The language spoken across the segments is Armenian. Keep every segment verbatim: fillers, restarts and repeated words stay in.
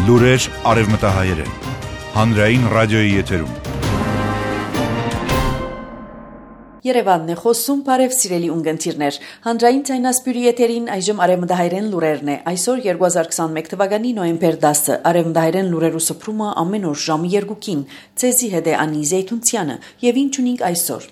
Լուրեր արևմտահայերեն, հանրային ռադիոյի եթերում։ Երևանն է խոսում, բարև սիրելի ունգընտիրներ, հանրային ցայնասպյուրի եթերին այժմ արևմտահայերեն լուրերն է, այսօր երկու հազար քսանմեկ թվականի նոյեմբեր դասը, արևմտահայերեն լուրերու սփռումը ամեն օր ժամի երկուքին, ցեզի հետ է Անի Զեյթունցյանը, եւ ինչ ունենք այսօր։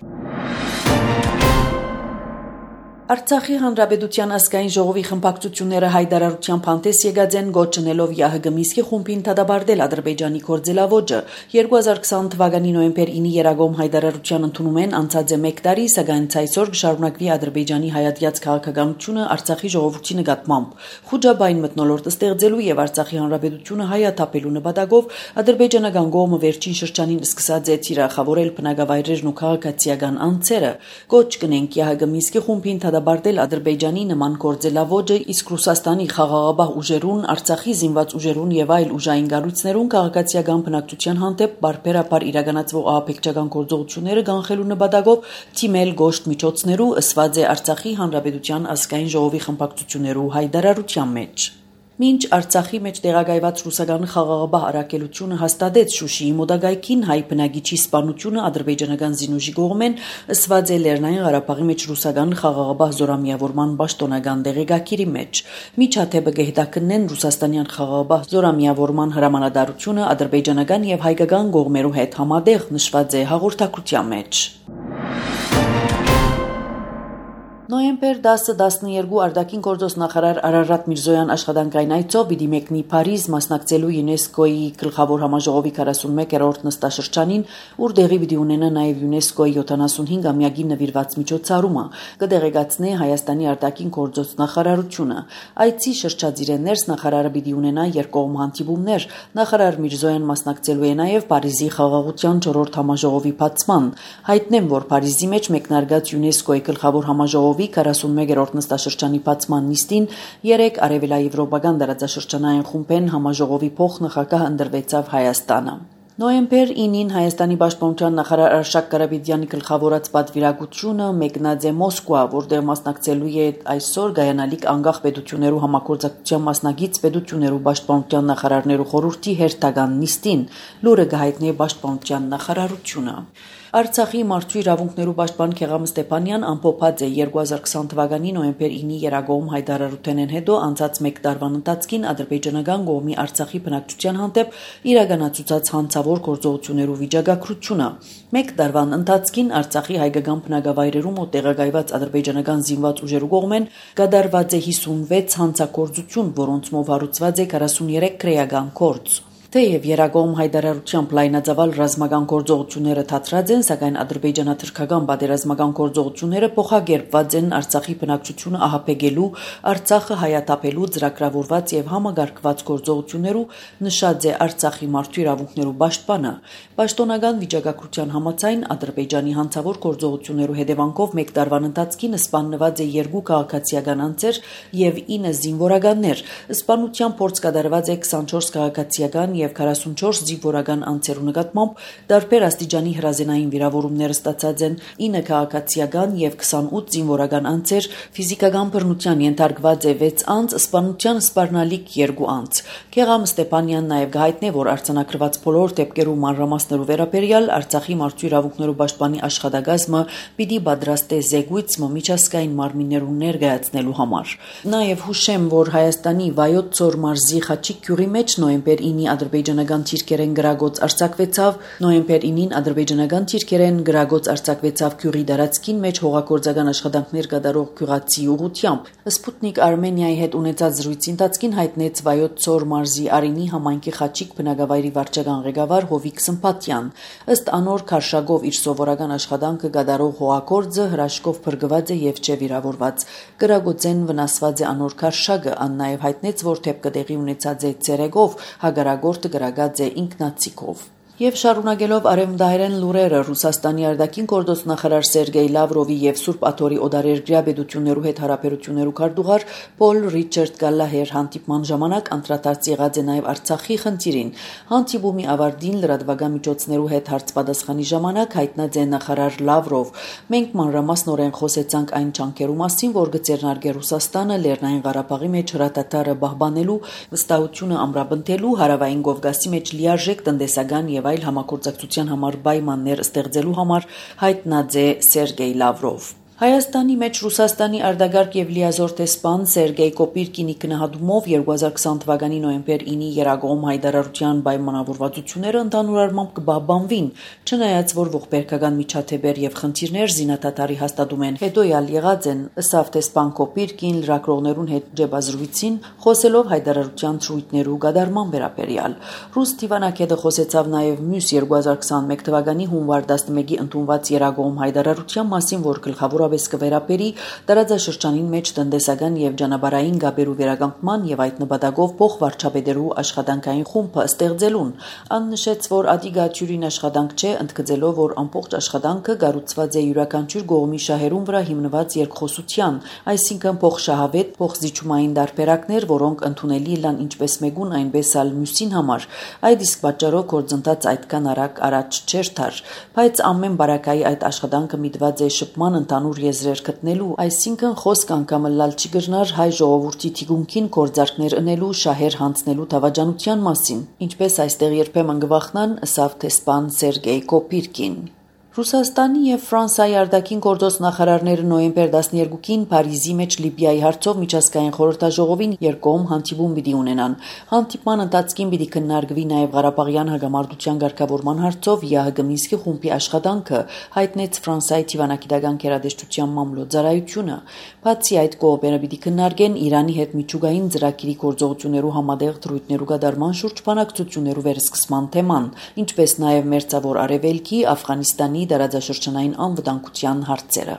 Արցախի հանրապետության ազգային ժողովի խմբակցությունները հայտարարության փանտես եկած են գոչնելով ԵԱՀԳ Մինսկի խումբին դադարել Ադրբեջանի գործելավոճը երկու հազար քսան թվականի նոյեմբեր ինը երագոմ հայտարարության ընդունումեն անցած է մեկ տարի, սակայն ցայսօր կշարունակվի Ադրբեջանի հայատյաց քաղաքականությունը Արցախի ժողովրդի նկատմամբ։ Խոջաբային մթնոլորտ ստեղծելու եւ Արցախի հանրապետությունը հայաթափելու նպատակով ադրբեջանական կողմը վերջին շրջանին սկսած է թիրախավորել բնակավայրերն ու քաղաքացիական անձերը։ Գոչ կնենք ԵԱՀԳ Մինսկի խումբին Բարդել Ադրբեջանի նման գործելավոճը, իսկ Ռուսաստանի խաղաղապահ ուժերուն, Արցախի զինված ուժերուն եւ այլ ուժային կառույցներուն քաղաքացիական բնակչության հանդեպ բարբերաբար իրականացվող ահաբեկչական գործողությունները կանխելու նպատակով թիմել գոշտ միջոցներու ըսված է Արցախի հանրապետության ազգային ժողովի խմբակցություններու հայտարարության մեջ։ Մինչ Արցախի մեջ տեղակայված ռուսական խաղաղապահ առաքելությունը հաստատեց Շուշիի մոտակայքին հայ բնակիչի սպանությունը ադրբեջանական զինուժի կողմեն, ըսված է Լեռնային Ղարաբաղի մեջ ռուսական խաղաղապահ զորամիավորման պաշտոնական տեղեկագիրի մեջ։ Միջադեպը կհետաքննեն ռուսաստանյան խաղաղապահ զորամիավորման հրամանատարությունը ադրբեջանական եւ հայկական կողմերու հետ համատեղ, նշված է հաղորդակցության մեջ։ Նոյեմբեր դասը տասներկու արտաքին գործոս նախարար Արարատ Միրզոյան աշխատանքային այցով պիտի մեկնի Փարիզ մասնակցելու ՅՈՒՆԵՍԿՕ-ի գլխավոր համաժողովի քառասունմեկերորդ նստաշրջանին, ուր տեղի պիտի ունենա նաև ՅՈՒՆԵՍԿՕ-ի յոթանասունհինգամյակի նվիրված միջոցառումը, կդեղեկացնի Հայաստանի արտաքին գործոս նախարարությունը։ Այցի շրջադիրներս նախարարը պիտի ունենա երկկողմ հանդիպումներ։ Նախարար Միրզոյան մասնակցելու է նաև Փարիզի խաղաղության չորրորդ համաժողովի բացման։ Հայտնեմ, որ Փարիզի մեջ մեկնարկած ՅՈՒՆԵՍԿՕ-ի գլխավոր համաժողովի քառասունմեկերորդ նստաշրջանի բացման նիստին երեք արևելաեվրոպական տարածաշրջանային խումբեն համաժողովի փոխնախագահ ընտրվեցավ Հայաստանը։ Նոյեմբեր ինին Հայաստանի պաշտպանության նախարար Արշակ Կարապետյանի գլխավորած պատվիրակությունը մեկնած է Մոսկվա, որտեղ մասնակցելու է այսօր գայանալիք անկախ պետություններու համագործակցության մասնագիծ պետություններու պաշտպանության նախարարներու խորհրդի հերթական նիստին, լուրը կհայտնի պաշտպանության նախարարությունը։ Արցախի մարդու իրավունքներու պաշտպան Քեղամ Ստեփանյան ամփոփած է երկու հազար քսան թվականի նոյեմբեր ինը երագոմ հայտարարութենեն հետո անցած մեկ տարվան ընթացքին ադրբեջանական կողմի Արցախի բնակչության հանդեպ իրականացուցած հանցավոր գործողություններու վիճակագրությունը։ Մեկ տարվան ընթացքին Արցախի հայկական բնակավայրերում տեղակայված ադրբեջանական զինված ուժերու կողմեն կատարված է հիսունվեց հանցագործություն, որոնցմով հարուցված է քառասուներեք քրեական գործ։ Թեև երագոմ հայտարարությամբ լայնածավալ ռազմական գործողությունները թատրած են, սակայն ադրբեջանաթուրքական պատերազմական գործողությունները փոխակերպված են Արցախի բնակչությունը ահաբեկելու, Արցախը հայաթափելու ծրագրավորված եւ համագարկված գործողություններու, նշած է Արցախի մարդու իրավունքներու պաշտպանը։ Պաշտոնական վիճակագրության համաձայն Ադրբեջանի հանցավոր գործողություններու հետևանքով մեկ տարվան ընթացքին սպանված է երկու քաղաքացիական անձեր եւ ինը զինվորականներ։ Սպանության փորձ կատարված է քսանչորս քաղաքացիական եւ քառասունչորս զինվորական անձերու նկատմամբ տարբեր աստիճանի հրազենային վիրավորումներ ստացած են ինը քաղաքացիական եւ քսանութ զինվորական անձեր, ֆիզիկական բռնության ենթարկված է վեց անձ, սպանության սպառնալիք երկու անձ։ Քեղամ Ստեփանյանն նաեւ գայտնե, որ արձանագրված բոլոր դեպքերու մանրամասներու վերաբերյալ Արցախի մարդու իրավունքներու պաշտպանի աշխատակազմը պիտի պատրաստե զեկույց միջազգային մարմիններու ներկայացնելու համար։ Նաեւ հուշեմ, որ Հայաստանի Վայոց Ձոր մարզի Խաչիկ գյուղի մեջ նոյեմբեր ինը ադրբեջանական թիրքերեն գրագոց արձակվեցավ նոյեմբեր ինին ադրբեջանական թիրքերեն գրագոց արձակվեցավ գյուղի դարածքին մեջ հողագործական աշխատանքներ կատարող գյուղացի ուղությամբ։ Սպուտնիկ Արմենիայի հետ ունեցած զրույցի ընթացքին հայտնեց Վայոց Ձոր մարզի Արինի համայնքի Խաչիկ բնակավայրի վարչական ղեկավար Հովիկ Սմփատյան։ Ըստ անոր քարշակով իր սովորական աշխատանքը կատարող հողագործը հրաշքով փրկված է եւ չէ վիրավորված։ Գրագոցեն վնասված է անոր քարշակը, ան նաեւ հայտնեց, որ թեփքը տեղի ունեցած է ցերեկով հագարագորտը գրագած է ինքնացիկով։ Եվ շարունակելով արևմտահայերեն լուրերը, Ռուսաստանի արտաքին գործոստնախարար Սերգեյ Լավրովի եւ Սուրբ Աթոռի օդարերկրյա պետություններու հետ հարաբերություններու քարտուղար Պոլ Ռիչարդ Գալլահեր հանդիպման ժամանակ անդրադարձ եղած է նաեւ Արցախի խնդիրին։ Հանդիպումի ավարտին լրատվական միջոցներու հետ հարցպատասխանի ժամանակ հայտնած է նախարար Լավրով։ Մենք մանրամասնորեն խոսեցանք այն ճանկերու մասին, որ գծերնարգե Ռուսաստանը Լեռնային Ղարաբաղի մեջ հրատատարը պահպանելու, վստահությունը ամրապնդելու, հարավային Կովկասի մեջ լիարժեք տնտեսական եւ այլ համագործակցության համար պայմաններ ստեղծելու համար հայտնած է Սերգեյ Լավրով։ Հայաստանի մեջ Ռուսաստանի արտագաղթ եւ լիազոր տեսփան Սերգեյ Կոպիրկինի քննադումով երկու հազար քսան թվականի նոյեմբեր ինի երագողմ հայտարարության պայմանավորվածությունները ընդհանուր առմամբ կբահբանվին, չնայած որ ողբերգական միջադեպեր եւ խնդիրներ զինադատարի հաստատում են հետոյալ եղած են, ըստ տեսփան Կոպիրկին լրագրողներուն հետ ջեբազրույցին խոսելով հայտարարության ցույցներու գդարման վերաբերյալ։ Ռուս դիվանագետը խոսեցավ նաեւ մյուս երկու հազար քսանմեկ թվականի հունվար տասնմեկի ընդունված երագողմ հայտարարության մասին, որ գլխավոր կվերապերի տարածաշրջանին մեջ տնտեսական եւ ճանապարհային գաբերու վերականգնման եւ այդ նպատակով փոխվարչապետերու աշխատանքային խումբը ստեղծելուն։ Ան նշեց, որ ադիգաչյուրին աշխատանք չէ, ընդգծելով, որ ամբողջ աշխատանքը կառուցված է յուրաքանչյուր կողմի շահերուն վրա հիմնված երկխոսության, այսինքն փոխշահավետ, փոխզիջումային դարբերակներ, որոնք ընդունելի լան ինչպես մեկուն, այնպես ալ մյուսին համար։ Այդ իսկ պատճառով գործընթաց այդքան արագ առաջ չէր թար, բայց ամեն բարակայի այդ աշխատանքը միտված է շփման ընդհանուր եզրեր գտնելու, այսինքն խոսք անգամ լալ չի գժնար հայ ժողովրդի թիկունքին գործարքներ ընելու, շահեր հանձնելու դավաճանության մասին, ինչպես այստեղ երբեմն գվախնան, ըստ տեսփան Սերգեյ Կոպիրկին։ Ռուսաստանի եւ Ֆրանսիայի արտաքին գործոս նախարարները նոյեմբեր տասներկուին Փարիզի մեջ Լիբիայի հարցով միջազգային խորհրդաժողովին երկկողմ հանդիպում պիտի ունենան։ Հանդիպման ընթացքին պիտի քննարկվի նաեւ Ղարաբաղյան հագամարտության ղեկավարման հարցով ԵԱՀԿ Մինսկի խումբի աշխատանքը, հայտնեց Ֆրանսիայի դիվանագիտական գերատեսչության մամլոյցարայությունը։ Բացի այդ, կողմերը պիտի քննարկեն Իրանի հետ միջուկային ծրագիրի գործողություններու համատեղ դրույթներու կատարման շուրջ բանակցություններու վերսկսման թեման, ինչպես նաեւ Մերձավոր Արևելքի, Աֆղանիստանի դարաձաշրջանային անվտանգության հարցերը։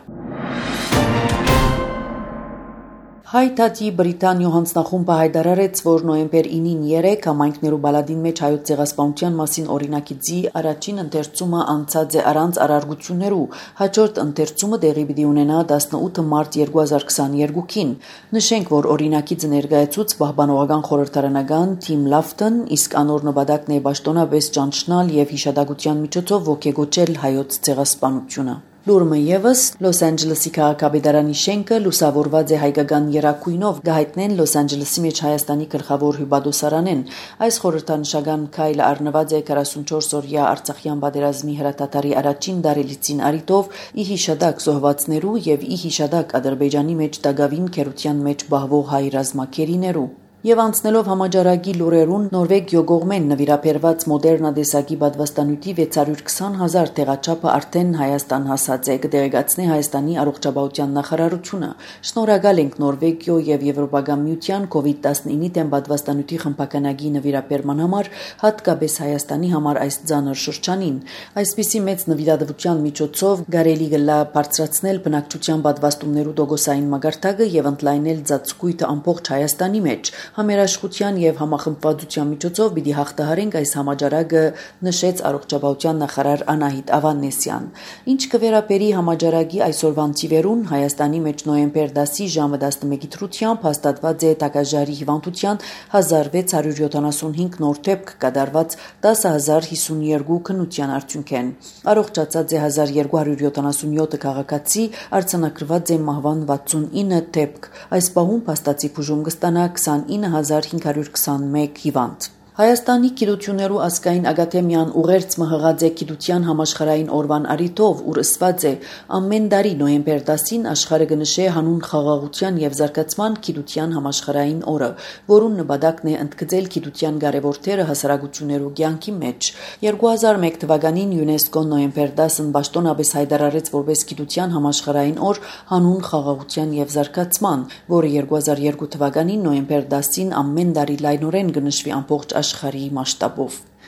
Հայտարարի Բրիտանիո հանձնախումբը հայտարարեց, որ նոյեմբեր ինին երեք համայնքներու բալադին մեջ հայոց ցեղասպանության մասին օրինակիցի առաջին ընթերցումը անցած է առանց արարգություններու, հաջորդ ընթերցումը տեղի պիտի ունենա տասնութ մարտ երկու հազար քսաներկուին։ Նշենք, որ օրինակիցը ներկայացուց պահպանողական խորհրդարանական Թիմ Լաֆտոն, իսկ անոր նպատակն է պաշտոնապես ճանչնալ եւ հիշադակության միջոցով ոգեգոճել հայոց ցեղասպանությունը։ Լուրը եւս Լոս Անջելեսի քաղաքապետարանի շենքը լուսավորված է հայկական երակույնով, գահիտնեն Լոս Անջելեսի մեջ Հայաստանի գլխավոր հյուպատոսարանեն։ Այս խորհրդանշական քայլը առնված է քառասունչորս օրյա Արցախյան պատերազմի հրատատարի առաջին դարելիցին արիտով ի հիշադակ զոհվածներու եւ ի հիշադակ Ադրբեջանի մեջ դագավին քերության մեջ բահվող հայ ռազմակերիներու։ Եվ անցնելով համաճարակի լուրերուն Նորվեգիո կողմեն նվիրաբերված մոդեռնա տեսակի պատվաստանյութի վեց հարյուր քսան հազար տեղաչափը արդեն Հայաստան հասած է, կտեղեկացնի Հայաստանի առողջապահության նախարարությունը։ Շնորհակալ ենք Նորվեգիո եւ Եվրոպական միության կովիդ տասնինի դեմ պատվաստանյութի խմբականակի նվիրաբերման համար, հատկապես Հայաստանի համար այս ծանր շրջանին։ Այսպիսի մեծ նվիրատվության միջոցով կարելի գլա բարձրացնել բնակչության պատվաստումներու դոգոսային մագարտակը եւ ընդլայնել ծածկույթը ամբողջ Հայաստանի մեջ։ Համերաշխության եւ համախմբվածության միջոցով պիտի հաղթահարենք այս համաճարակը, նշեց առողջապահության նախարար Անահիտ Ավանեսյան։ Ինչ կվերապերի համաճարակի այսօրվան ծիվերուն, Հայաստանի մեջ նոյեմբեր դասի ժամը տասնմեկի թրությամբ հաստատված է տակաժարի հիվանդության հազար վեց հարյուր յոթանասունհինգ նոր դեպք կատարված տասը հազար հիսունյոթ քննության արդյունքեն։ Առողջացած է հազար երկու հարյուր յոթանասունյոթ քաղաքացի, արձանագրված է մահվան վաթսունինը դեպք։ Այս պահում փաստացի բուժում կստանա քսանինը հազար հինգ հարյուր քսանմեկ հիվանդ։ Հայաստանի գիտություններու ազգային ակադեմիան ուղերձ մղած է գիտության համաշխարհային օրվան արիտով, ուր ըսված է ամեն տարի նոյեմբեր տասին աշխարհը կնշե հանուն խաղաղության եւ զարգացման գիտության համաշխարհային օրը, որուն նպատակն է ընդգծել գիտության կարևոր դերը հասարակություններու կյանքի մեջ։ երկու հազար մեկ թվականին ՅՈՒՆԵՍԿՕ-ն նոյեմբեր տասին պաշտոնապես հայտարարեց որպես գիտության համաշխարհային օր հանուն խաղաղության եւ զարգացման, որը երկու հազար երկու թվականին նոյեմբեր տասին ամեն տարի լայնորեն կնշվի ամբողջ աշխարհի մասշտաբով։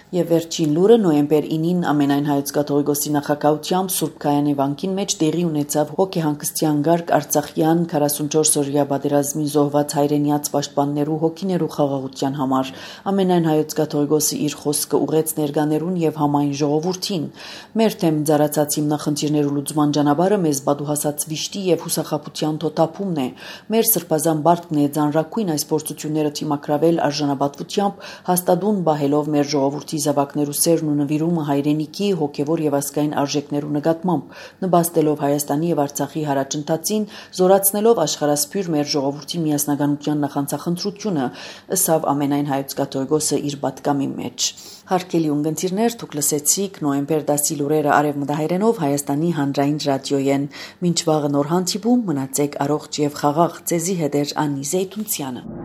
Եվ վերջին լուրը նոյեմբեր ինին ամենայն հայոց կաթողիկոսի նախագահությամբ Սուրբ Գայանե վանքին մեջ տեղի ունեցավ հոգեհանգստյան գարկ Արցախյան քառասունչորս-օրյա պատերազմին զոհված հայրենիաց պաշտպաններու հոգիներու խաղաղության համար։ Ամենայն հայոց կաթողիկոսի իր խոսքը ուղեց ներկաներուն եւ համայն ժողովրդին։ Մեր թեմ ծառացած հիմնախնդիրներու լուծման ճանապարհը մեզ բադուհասած վիշտի եւ հուսախաբության թոթափումն է։ Մեր սրբազան բարտքն է ձանրակույն այս փորձությունները թիմակրավել արժանապատվությամբ, հաստատուն բահելով մեր ժողովրդի զավակներու սերն ու նվիրումը հայրենիքի, հոգևոր եւ ազգային արժեքներու նկատմամբ, նպաստելով Հայաստանի եւ Արցախի հարաճընթացին, զորացնելով աշխարհասփյուր մեր ժողովրդի միասնականության նախանցախնդրությունը, ըսավ ամենայն հայոց կաթողիկոսը իր պատկամի մեջ։ Հարգելի ունգընտիրներ, դուք լսեցիք նոյեմբեր դասի լուրերը արևմտահայերենով Հայաստանի հանրային ռադիոյեն։ Մինչ վաղը նոր հանդիպում, մնացեք առողջ եւ խաղաղ։ Ձեզի հետ է Անի Զեյթունցյանը։